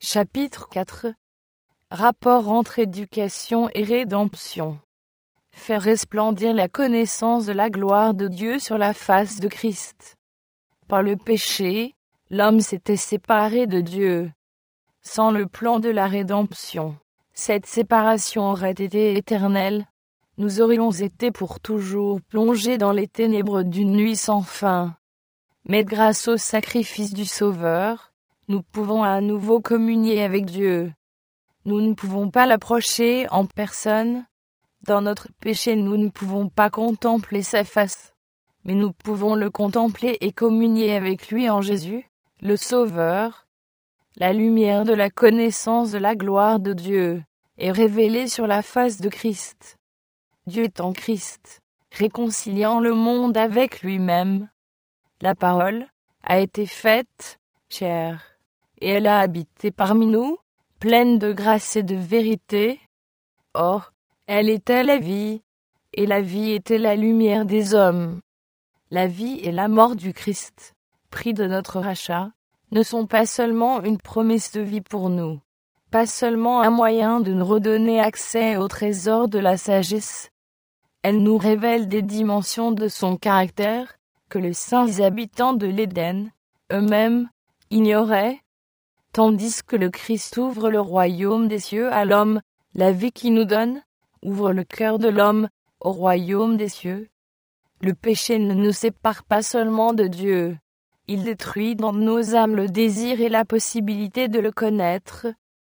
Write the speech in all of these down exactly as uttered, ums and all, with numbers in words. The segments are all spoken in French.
Chapitre quatre. Rapport entre éducation et rédemption. Faire resplendir la connaissance de la gloire de Dieu sur la face de Christ. Par le péché, l'homme s'était séparé de Dieu. Sans le plan de la rédemption, cette séparation aurait été éternelle. Nous aurions été pour toujours plongés dans les ténèbres d'une nuit sans fin. Mais grâce au sacrifice du Sauveur, nous pouvons à nouveau communier avec Dieu. Nous ne pouvons pas l'approcher en personne. Dans notre péché, nous ne pouvons pas contempler sa face. Mais nous pouvons le contempler et communier avec lui en Jésus, le Sauveur. La lumière de la connaissance de la gloire de Dieu est révélée sur la face de Christ. Dieu est en Christ, réconciliant le monde avec lui-même. La parole a été faite chair, et elle a habité parmi nous, pleine de grâce et de vérité. Or, elle était la vie, et la vie était la lumière des hommes. La vie et la mort du Christ, prix de notre rachat, ne sont pas seulement une promesse de vie pour nous, pas seulement un moyen de nous redonner accès au trésor de la sagesse. Elle nous révèle des dimensions de son caractère que les saints habitants de l'Éden, eux-mêmes, ignoraient, tandis que le Christ ouvre le royaume des cieux à l'homme, la vie qu'il nous donne, ouvre le cœur de l'homme au royaume des cieux. Le péché ne nous sépare pas seulement de Dieu, il détruit dans nos âmes le désir et la possibilité de le connaître.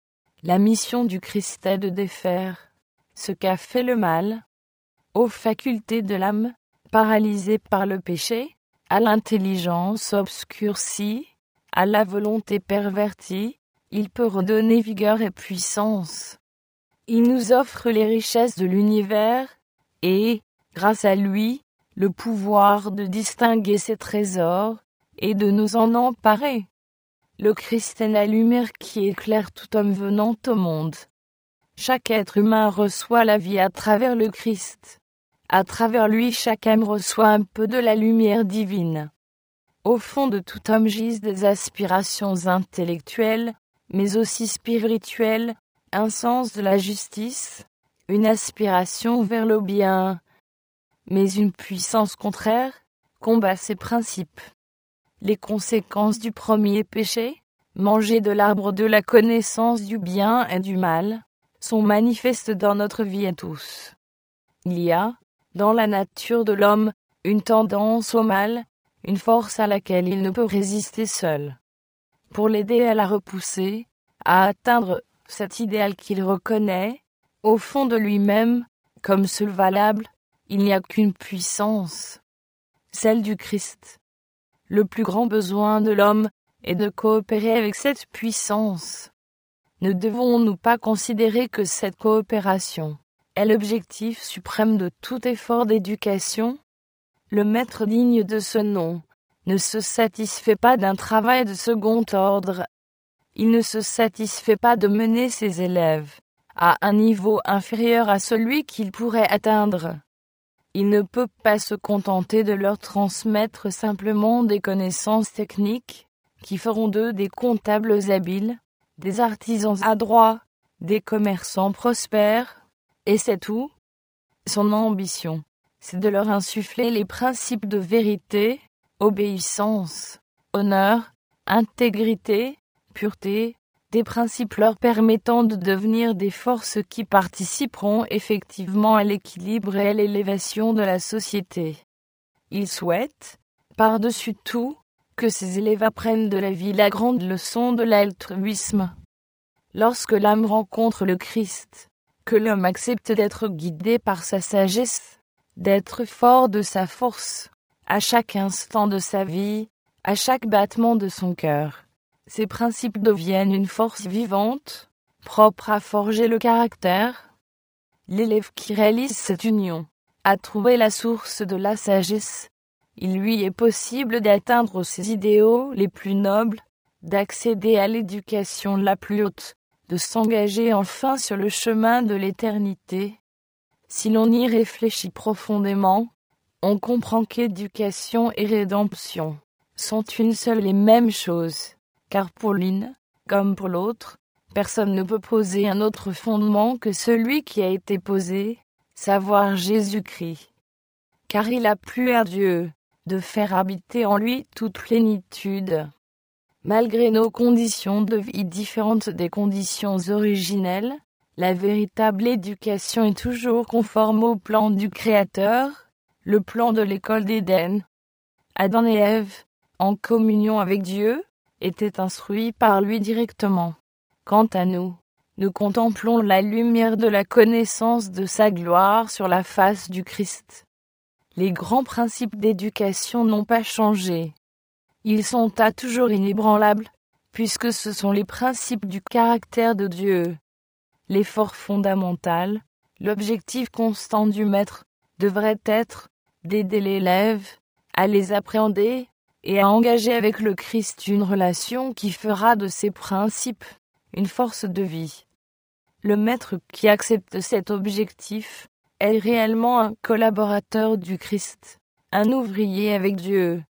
La mission du Christ est de défaire ce qu'a fait le mal aux facultés de l'âme, paralysée par le péché, à l'intelligence obscurcie, à la volonté pervertie. Il peut redonner vigueur et puissance. Il nous offre les richesses de l'univers et, grâce à lui, le pouvoir de distinguer ses trésors et de nous en emparer. Le Christ est la lumière qui éclaire tout homme venant au monde. Chaque être humain reçoit la vie à travers le Christ. À travers lui, chaque âme reçoit un peu de la lumière divine. Au fond de tout homme gisent des aspirations intellectuelles, mais aussi spirituelles, un sens de la justice, une aspiration vers le bien. Mais une puissance contraire combat ces principes. Les conséquences du premier péché, manger de l'arbre de la connaissance du bien et du mal, sont manifestes dans notre vie à tous. Il y a, dans la nature de l'homme, une tendance au mal, une force à laquelle il ne peut résister seul. Pour l'aider à la repousser, à atteindre cet idéal qu'il reconnaît, au fond de lui-même, comme seul valable, il n'y a qu'une puissance, celle du Christ. Le plus grand besoin de l'homme est de coopérer avec cette puissance. Ne devons-nous pas considérer que cette coopération est l'objectif suprême de tout effort d'éducation? Le maître digne de ce nom ne se satisfait pas d'un travail de second ordre. Il ne se satisfait pas de mener ses élèves à un niveau inférieur à celui qu'il pourrait atteindre. Il ne peut pas se contenter de leur transmettre simplement des connaissances techniques qui feront d'eux des comptables habiles, des artisans adroits, des commerçants prospères, et c'est tout. Son ambition, c'est de leur insuffler les principes de vérité, obéissance, honneur, intégrité, pureté, des principes leur permettant de devenir des forces qui participeront effectivement à l'équilibre et à l'élévation de la société. Il souhaite, par-dessus tout, que ces élèves apprennent de la vie la grande leçon de l'altruisme. Lorsque l'âme rencontre le Christ, que l'homme accepte d'être guidé par sa sagesse, d'être fort de sa force, à chaque instant de sa vie, à chaque battement de son cœur. Ces principes deviennent une force vivante, propre à forger le caractère. L'élève qui réalise cette union a trouvé la source de la sagesse. Il lui est possible d'atteindre ses idéaux les plus nobles, d'accéder à l'éducation la plus haute, de s'engager enfin sur le chemin de l'éternité. Si l'on y réfléchit profondément, on comprend qu'éducation et rédemption sont une seule et même chose. Car pour l'une, comme pour l'autre, Personne ne peut poser un autre fondement que celui qui a été posé, savoir Jésus-Christ. Car il a plu à Dieu de faire habiter en lui toute plénitude. Malgré nos conditions de vie différentes des conditions originelles, la véritable éducation est toujours conforme au plan du Créateur, le plan de l'école d'Éden. Adam et Ève, en communion avec Dieu, étaient instruits par lui directement. Quant à nous, nous contemplons la lumière de la connaissance de sa gloire sur la face du Christ. Les grands principes d'éducation n'ont pas changé. Ils sont à toujours inébranlables, puisque ce sont les principes du caractère de Dieu. L'effort fondamental, l'objectif constant du maître, devrait être d'aider l'élève à les appréhender et à engager avec le Christ une relation qui fera de ces principes une force de vie. Le maître qui accepte cet objectif est réellement un collaborateur du Christ, un ouvrier avec Dieu.